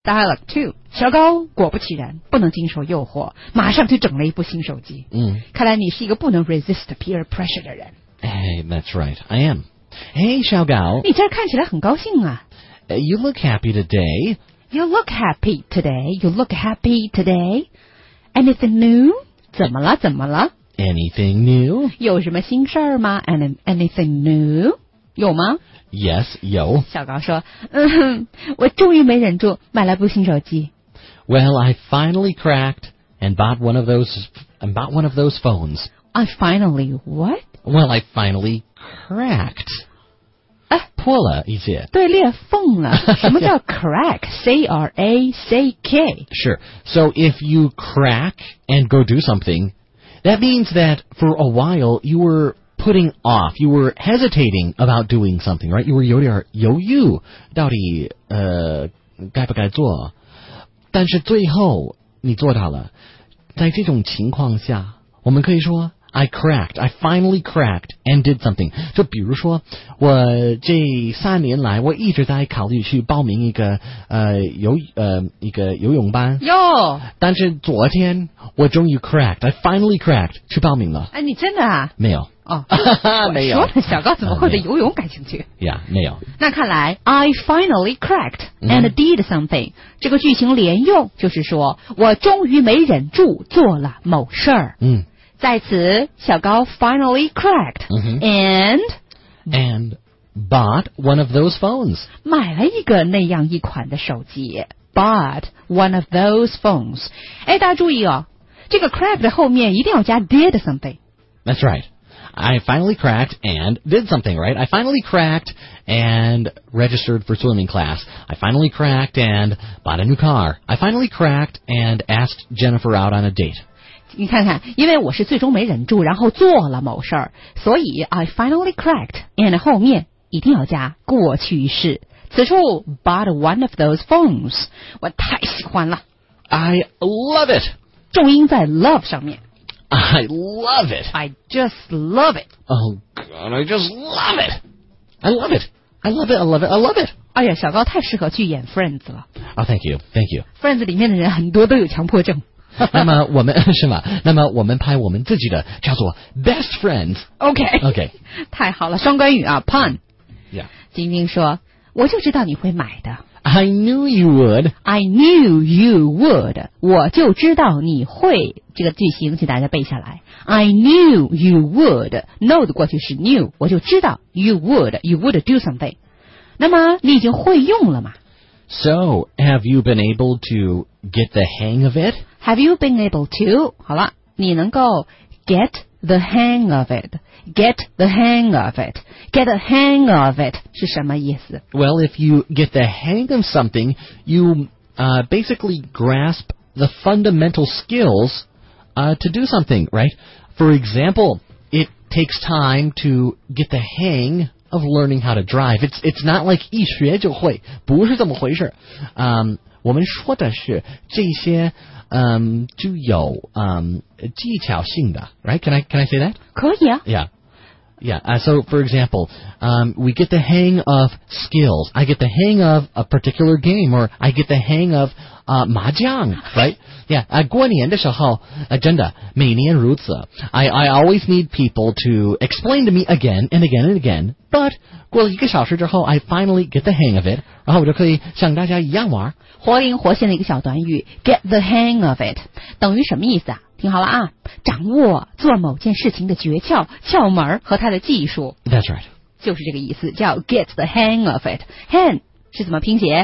Dialogue 2， 小高果不其然不能经受诱惑，马上就整了一部新手机。看来你是一个不能 resist peer pressure 的人。 Hey, that's right, I am. Hey, 小高， 你这儿看起来很高兴啊。 You look happy today. You look happy today. You look happy today. Anything new? 怎么了？怎么了？ Anything new? 有什么新事儿吗 ？Anything new? 有吗？ Yes, 有。 小高说，我终于没忍住，买了部新手机。 Well, I finally cracked and bought one of those phones. I finally what? Well, I finally cracked. 破了一些。 对，裂缝了。什么叫 crack? C-R-A-C-K. Sure. So if you crack and go do something, that means that for a while you were putting off, you were hesitating about doing something, right? You were 有点犹豫，到底该不该做？但是最后你做到了。在这种情况下，我们可以说 I finally cracked and did something. 就比如说，我这3年来，我一直在考虑去报名一个游泳班。 哟， 但是昨天我终于 I finally cracked 去报名了。 哎，你真的啊？ 没有。 哦， 没有。 我说了，小高怎么会对游泳感兴趣 ？Yeah， 没有。 那看来 I finally cracked and did something，这个句型连用，就是说我终于没忍住做了某事儿。在此，小高 finally cracked and bought one of those phones， 买了一个那样一款的手机。Bought one of those phones。哎，大家注意哦，这个 cracked 后面一定要加 did something。 That's right. I finally cracked and did something, right? I finally cracked and registered for swimming class. I finally cracked and bought a new car. I finally cracked and asked Jennifer out on a date. 你看看，因为我是最终没忍住，然后做了某事儿，所以 I finally cracked and 后面一定要加过去式。此处 bought one of those phones， 我太喜欢了。 I love it. 重音在 love 上面。 I love it. I just love it. Oh, God, I just love it. I love it. I love it. I love it. I love it. 哎呀，小高太适合去演 Friends 了。 Oh, thank you. Thank you. Friends 里面的人很多都有强迫症。 那么我们是吗？那么我们拍我们自己的叫做 Best Friends。OK。 太好了，双关语啊 ，pun。 Yeah。 晶晶说：“我就知道你会买的。” I knew you would. I knew you would. 我就知道你会。这个句型请大家背下来。I knew you would. Know 的过去是 knew， 我就知道 you would. You would do something. 那么你已经会用了吗？ So, have you been able to get the hang of it? Have you been able to? 好了，你能够 get the hang of it. Get the hang of it. Get the hang of it 是什么意思？ Well, if you get the hang of something, you basically grasp the fundamental skills to do something, right? For example, it takes time to get the hang of learning how to drive. It's not like 一学就会，不是这么回事。我们说的是这些具有技巧性的 right? Can I say that? 可以啊。 Yeah. So, for example, we get the hang of skills. I get the hang of a particular game, or I get the hang of 麻将 right? Yeah. 过年的时候真的每年如此。I always need people to explain to me again and again and again. But 过了1个小时之后 I finally get the hang of it. 然后我就可以像大家一样玩。 活灵活现的一个小短语 get the hang of it 等于什么意思啊？听好了啊，掌握做某件事情的诀窍、窍门和它的技术。 That's right. 就是这个意思，叫 get the hang of it. Hang 是怎么拼写？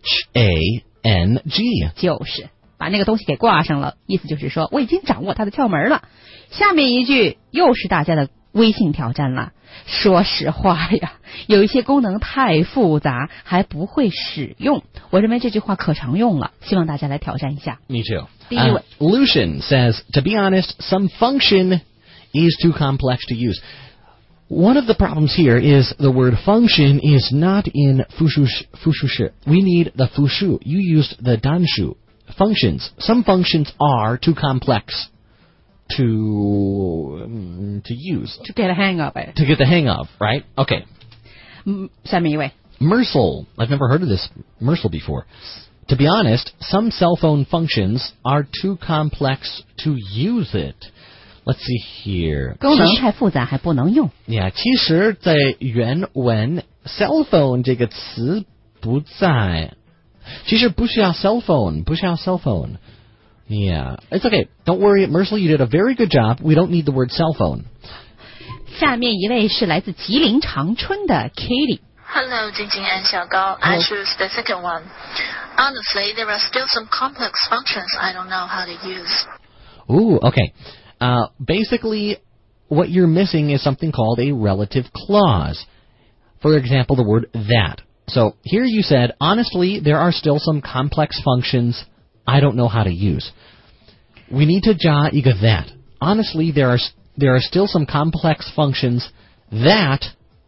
H-A-N-G. 就是把那个东西给挂上了，意思就是说我已经掌握它的窍门了。下面一句又是大家的微信挑战了。说实话呀，有一些功能太复杂，还不会使用。我认为这句话可常用了，希望大家来挑战一下。 Me too. 第一位 Lucian says, to be honest, some function is too complex to use. One of the problems here is the word function is not in fushu shi. We need the fushu. You used the danshu. Functions. Some functions are too complex to use. To get a hang of it. To get the hang of, right? Okay. 下面一位 Mersal. I've never heard of this Mersal before. To be honest, some cell phone functions are too complex to use it. Let's see here. 功能太复杂还不能用。 Yeah, 其实在原文 cell phone 这个词不在。其实不需要 cell phone, 不需要 cell phone. Yeah, it's okay. Don't worry, Merciful, you did a very good job. We don't need the word cell phone. 下面一位是来自吉林长春的 Katie。Hello, 晶晶 and 小高. I choose the second one. Honestly, there are still some complex functions I don't know how to use. Ooh, okay. Basically, what you're missing is something called a relative clause. For example, the word that. So here you said, honestly, there are still some complex functions I don't know how to use. We need to 加一个 that. Honestly, there are still some complex functions that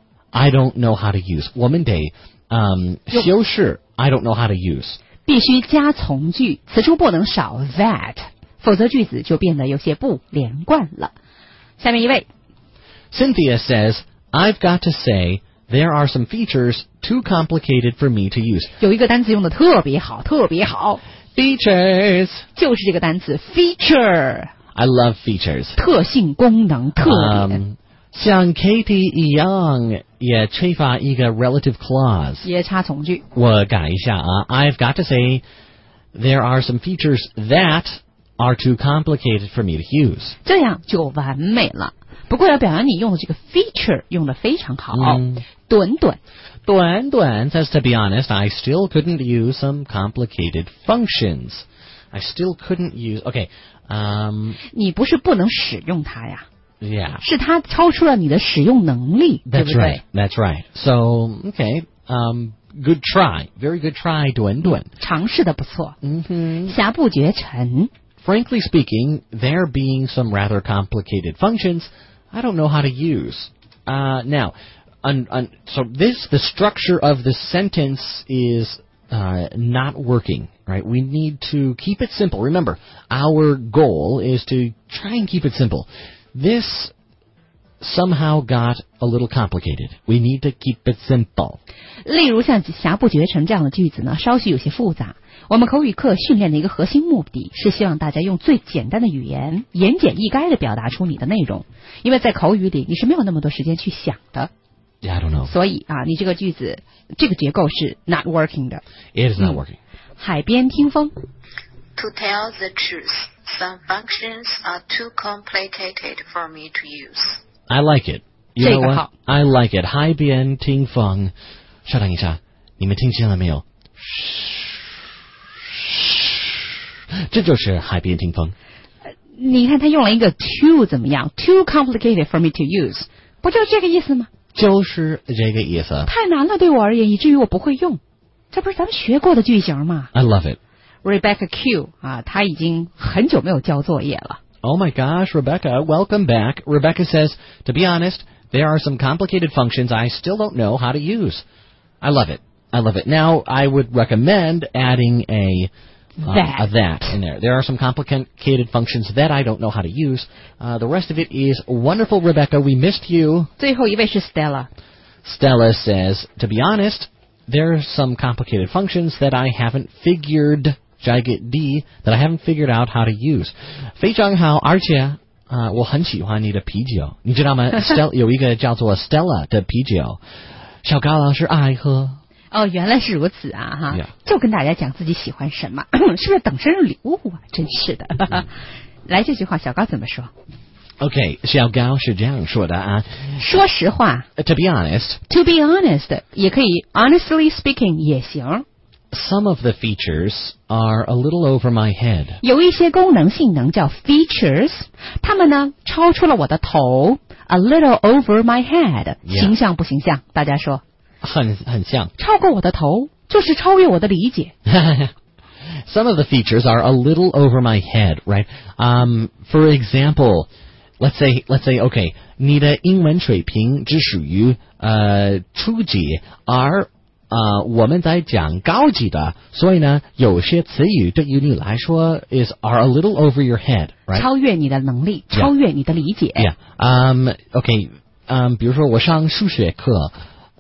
I don't know how to use. 我们得修饰 I don't know how to use. 必须加从句，此处不能少 that， 否则句子就变得有些不连贯了。下面一位 Cynthia says, I've got to say, there are some features too complicated for me to use. 有一个单词用的特别好，特别好。 Features 就是这个单词 feature. I love features. 特性、功能、特点。 像 Katie 一样，也缺乏一个 relative clause. 也插从句。 我改一下啊 I've got to say, there are some features that are too complicated for me to use. 这样就完美了。不过要表扬你用的这个 feature 用的非常好。短短。 短短 says, to be honest, I still couldn't use some complicated functions. I still couldn't use... Okay, 你不是不能使用它呀。 Yeah. 是它超出了你的使用能力，对不对？ Right. That's right. So, okay, good try. Very good try, 短短。 尝试的不错。 Mm-hmm. 瑕不绝尘。 Frankly speaking, there being some rather complicated functions I don't know how to use. Now, so the structure of the sentence is not working, right? We need to keep it simple. Remember, our goal is to try and keep it simple. This somehow got a little complicated. We need to keep it simple. 例如像瑕不绝尘这样的句子呢，稍许有些复杂。我们口语课训练的一个核心目的是希望大家用最简单的语言，言简意赅地表达出你的内容。因为在口语里你是没有那么多时间去想的。 Yeah, I don't know. 所以啊，你这个句子这个结构是 not working 的。 It is not working. 海边听风。 To tell the truth, some functions are too complicated for me to use. I like it. You know what? I like it. 海边听风。稍等一下，你们听见了没有？这就是海边听风。 你看他用了一个 too 怎么样 ？Too complicated for me to use， 不就是这个意思吗？ 就是这个意思。 太难了，对我而言，以至于我不会用。这不是咱们学过的句型吗 ？I love it. Rebecca Q 啊，她已经很久没有交作业了。 Oh my gosh, Rebecca, welcome back. Rebecca says, to be honest, there are some complicated functions I still don't know how to use. I love it. I love it. Now, I would recommend adding a that in there. There are some complicated functions that I don't know how to use. The rest of it is wonderful, Rebecca. We missed you. 最后一位是 Stella. Stella says, to be honest, there are some complicated functions that I haven't figured, 加一个 D, that I haven't figured out how to use. 非常好，而且我很喜欢你的啤酒。你知道吗？Stella 有一个叫做 Stella 的啤酒，小高老师爱喝。 哦，原来是如此啊！哈， Yeah. 就跟大家讲自己喜欢什么，是不是等生日礼物啊？真是的。来，这句话小高怎么说 ？Okay, 小高是这样说的啊。 说实话 ，To be honest, 也可以 honestly speaking 也行。 Some of the features are a little over my head. 有一些功能性能叫 features， 它们呢超出了我的头 ，a little over my head， 形象不形象？大家说。 很像。 超过我的头，就是超越我的理解。 Some of the features are a little over my head, right? For example, let's say, okay, 你的英文水平只属于初级，而我们在讲高级的，所以呢，有些词语对于你来说are a little over your head, right? 超越你的能力， 超越你的理解。 Yeah. Okay. 比如说我上数学课。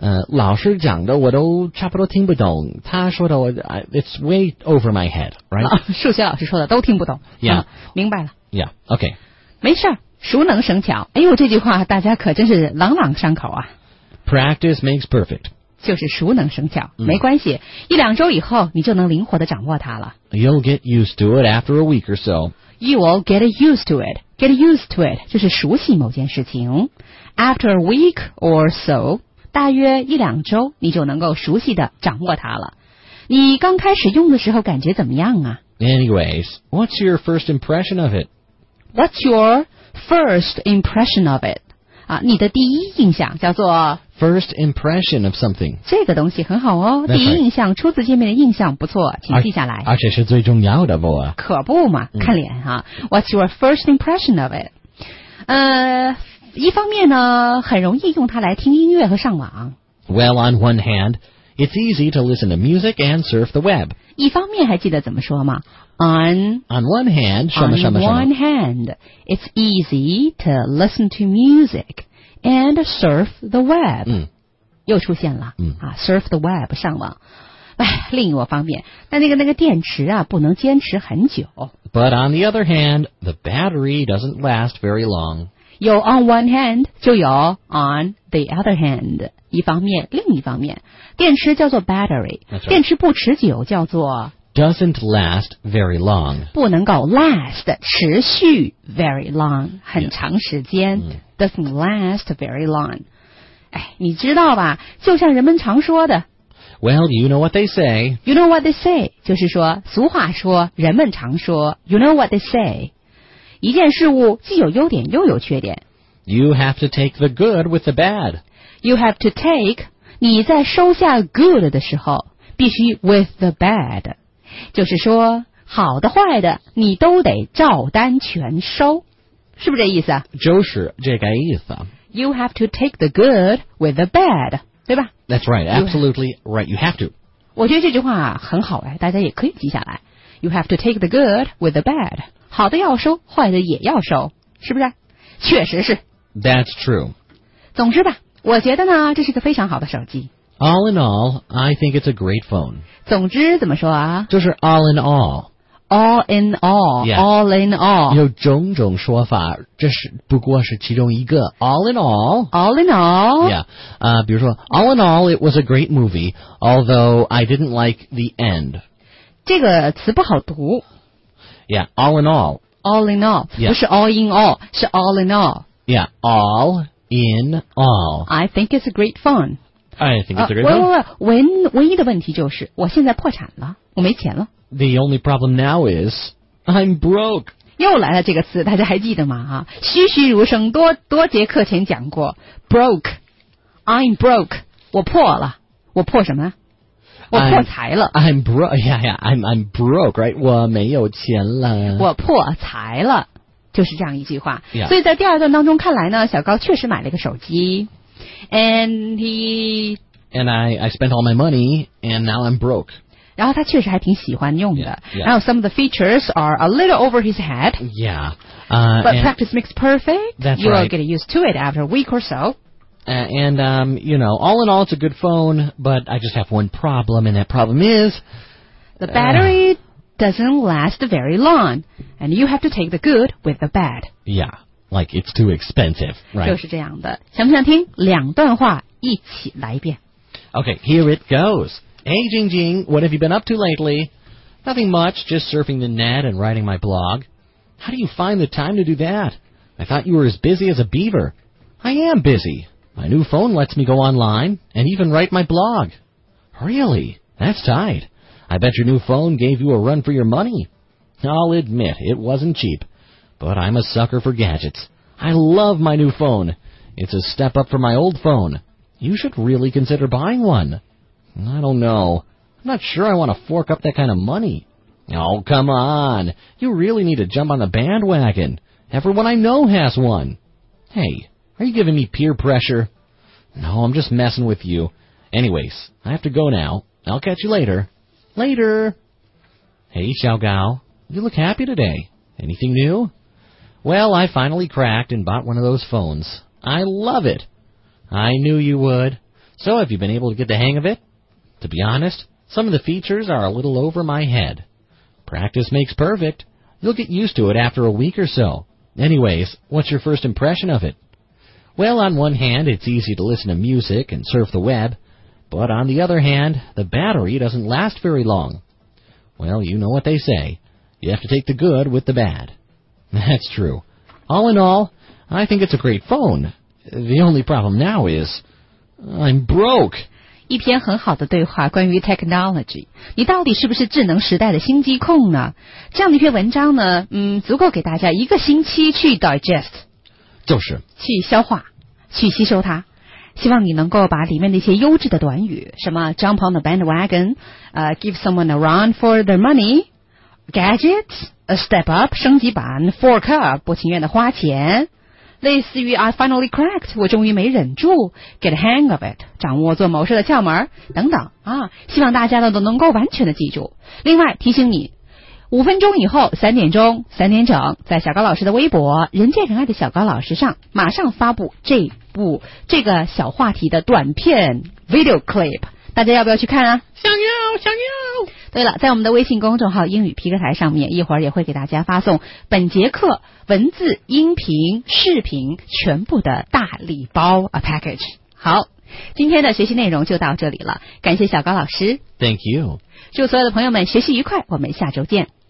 老师讲的我都差不多听不懂，他说的it's way over my head, right? 数学老师说的都听不懂。 Yeah. 明白了。 Yeah, okay. 没事儿，熟能生巧。哎呦，这句话大家可真是朗朗上口啊。 Practice makes perfect. 就是熟能生巧，没关系，1-2周以后你就能灵活的掌握它了。 You'll get used to it after a week or so. You will get used to it. Get used to it 就是熟悉某件事情。After a week or so, 大约1-2周，你就能够熟悉的掌握它了。你刚开始用的时候感觉怎么样啊？ Anyways, what's your first impression of it? What's your first impression of it? 你的第一印象叫做 First impression of something. 这个东西很好哦。 That's right. 第一印象，初次见面的印象不错，请记下来。 而且是最重要的不？ 可不嘛，看脸哈。What's your first impression of it? 一方面呢，很容易用它来听音乐和上网。 Well, on one hand, it's easy to listen to music and surf the web. 一方面还记得怎么说吗？On one hand, on one hand, it's easy to listen to music and surf the web. 又出现了surf the web 上网。另一方面，但那个电池不能坚持很久。 But on the other hand, the battery doesn't last very long. 有 on one hand 就有 on the other hand， 一方面另一方面，电池叫做 battery， 电池不持久叫做 doesn't last very long， 不能够 last 持续 very long 很长时间，doesn't last very long。你知道吧？就像人们常说的 ，Well, you know what they say. You know what they say， 就是说，俗话说，人们常说 ，You know what they say。一件事物既有优点又有缺点。 You have to take the good with the bad. You have to take， 你在收下 good 的时候，必须 with the bad， 就是说，好的坏的你都得照单全收，是不是这意思啊？ 就是这个意思。 You have to take the good with the bad， 对吧？ That's right, absolutely right. You have to. 我觉得这句话很好大家也可以记下来。You have to take the good with the bad， 好的要收，坏的也要收，是不是？确实是。 That's true. 总之吧，我觉得呢，这是个非常好的手机。 All in all, I think it's a great phone. 总之怎么说啊？ 就是 all in all。All in all, yeah. all in all， 有种种说法，这是不过是其中一个。All in all, all in all, yeah. 比如说 all in all, it was a great movie, although I didn't like the end. 这个词不好读。 Yeah, all in all. All in all， yeah. 不是 all in all， 是 all in all。 Yeah, all in all. I think it's a great phone. I think it's a great phone. 唯一的问题就是我现在破产了，我没钱了。 The only problem now is I'm broke. 又来了这个词，大家还记得吗？栩栩如生，多节课前讲过 broke. I'm broke. 我破了，我破什么？我破财了。 I'm broke. Yeah, I'm broke, right? 我没有钱了。 我破财了，就是这样一句话。 Yeah. 所以在第二段当中看来呢，小高确实买了一个手机 ，and I spent all my money, and now I'm broke. 然后他确实还挺喜欢用的。 Yeah. 然后 some of the features are a little over his head. Yeah. But practice makes perfect. That's you will right. get used to it after a week or so. All in all, it's a good phone, but I just have one problem, and that problem is the battery doesn't last very long, and you have to take the good with the bad. Yeah, like it's too expensive, right? 就是这样的。想不想听两段话一起来一遍？ Okay, here it goes. Hey, Jingjing, what have you been up to lately? Nothing much, just surfing the net and writing my blog. How do you find the time to do that? I thought you were as busy as a beaver. I am busy. My new phone lets me go online and even write my blog. Really? That's tight. I bet your new phone gave you a run for your money. I'll admit, it wasn't cheap. But I'm a sucker for gadgets. I love my new phone. It's a step up from my old phone. You should really consider buying one. I don't know. I'm not sure I want to fork up that kind of money. Oh, come on. You really need to jump on the bandwagon. Everyone I know has one. Hey, are you giving me peer pressure? No, I'm just messing with you. Anyways, I have to go now. I'll catch you later. Later. Hey, Xiao Gao. You look happy today. Anything new? Well, I finally cracked and bought one of those phones. I love it. I knew you would. So have you been able to get the hang of it? To be honest, some of the features are a little over my head. Practice makes perfect. You'll get used to it after a week or so. Anyways, what's your first impression of it? Well, on one hand, it's easy to listen to music and surf the web, but on the other hand, the battery doesn't last very long. Well, you know what they say. You have to take the good with the bad. That's true. All in all, I think it's a great phone. The only problem now is, I'm broke. 一篇很好的对话，关于 technology， 你到底是不是智能时代的心机控呢？这样的一篇文章呢，足够给大家1个星期去 digest， 就是去消化，去吸收它。希望你能够把里面的一些优质的短语，什么 jump on the bandwagon， give someone a run for their money，gadget，a step up 升级版 ，fork up 不情愿的花钱。类似于 I finally cracked 我终于没忍住 get a hang of it 掌握做某事的窍门等等啊，希望大家呢都能够完全的记住。另外提醒你，5分钟以后3点整，在小高老师的微博人见人爱的小高老师上马上发布这个小话题的短片 video clip， 大家要不要去看啊？想要。对了，在我们的微信公众号英语皮革台上面，一会儿也会给大家发送本节课文字、音频、视频全部的大礼包 a package。 好，今天的学习内容就到这里了，感谢小高老师。 Thank you. 祝所有的朋友们学习愉快，我们下周见。